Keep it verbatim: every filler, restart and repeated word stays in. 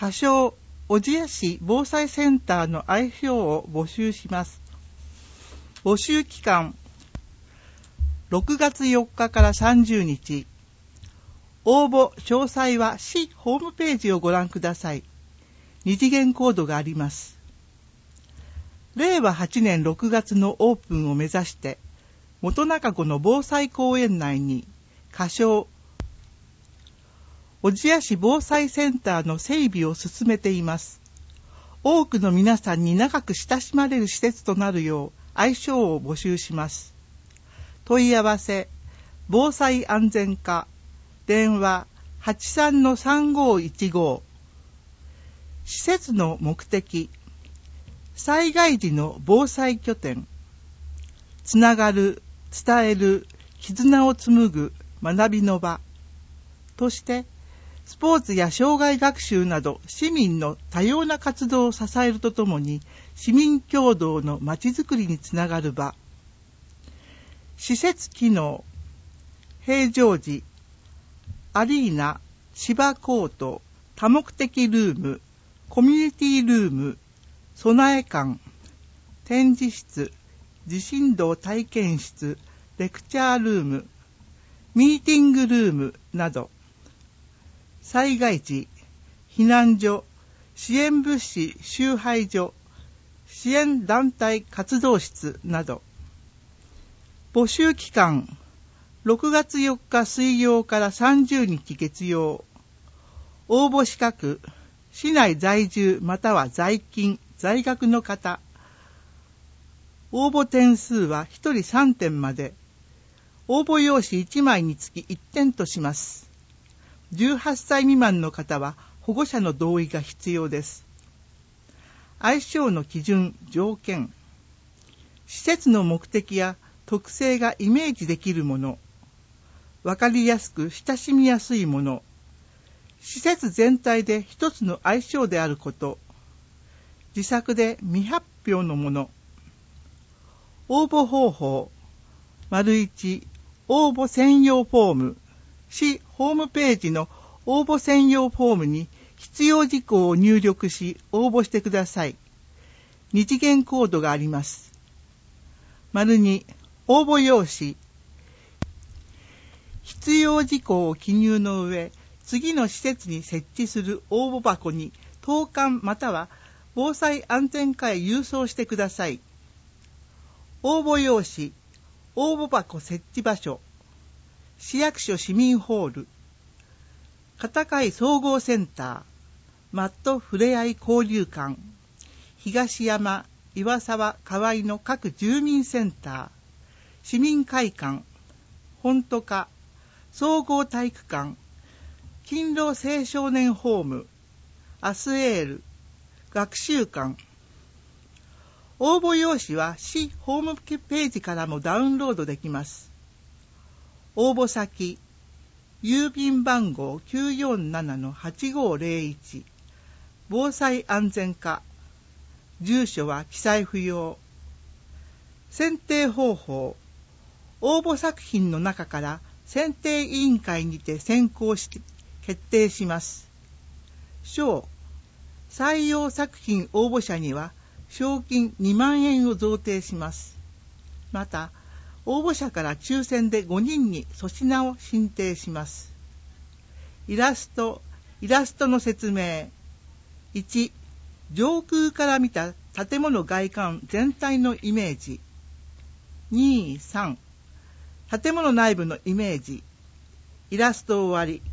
仮称小千谷市防災センターの愛称を募集します。募集期間ろくがつよっかからさんじゅうにち。応募詳細は市ホームページをご覧ください。二次元コードがあります。れいわはちねんろくがつのオープンを目指して元中湖の防災公園内に仮称小千谷市防災センターの整備を進めています。多くの皆さんに長く親しまれる施設となるよう愛称を募集します。問い合わせ防災安全課電話 はちさんのさんごいちご。施設の目的災害時の防災拠点、つながる、伝える、絆を紡ぐ学びの場としてスポーツや障害学習など市民の多様な活動を支えるとともに市民協働のまちづくりにつながる場。施設機能平常時アリーナ、芝コート、多目的ルーム、コミュニティルーム、備え館、展示室、地震動体験室、レクチャールーム、ミーティングルームなど、災害時、避難所、支援物資集配所、支援団体活動室など、募集期間、ろくがつよっか水曜からさんじゅうにち月曜。応募資格、市内在住または在勤、在学の方。応募点数はひとりさんてんまで。応募用紙いちまいにつきいってんとします。じゅうはっさい未満の方は保護者の同意が必要です。愛称の基準、条件。施設の目的や特性がイメージできるもの。わかりやすく親しみやすいもの。施設全体で一つの愛称であること。自作で未発表のもの。応募方法。丸いち、応募専用フォーム。市ホームページの応募専用フォームに必要事項を入力し応募してください。二次元コードがあります。丸に、応募用紙。必要事項を記入の上、次の施設に設置する応募箱に投函または防災安全課へ郵送してください。応募用紙、応募箱設置場所、市役所市民ホール、片貝総合センター、マットふれあい交流館、東山、岩沢、河合の各住民センター、市民会館、本都課、総合体育館、勤労青少年ホーム、アスエール、学習館。応募用紙は市ホームページからもダウンロードできます。応募先、郵便番号 きゅうよんななのはちごぜろいち、防災安全課、住所は記載不要。選定方法、応募作品の中から選定委員会にて選考し決定します。賞、採用作品応募者には賞金にまんえんを贈呈します。また、応募者から抽選でごにんに粗品を進呈します。イラスト、イラストの説明。いち、上空から見た建物外観全体のイメージ。に、さん、建物内部のイメージ。イラスト終わり。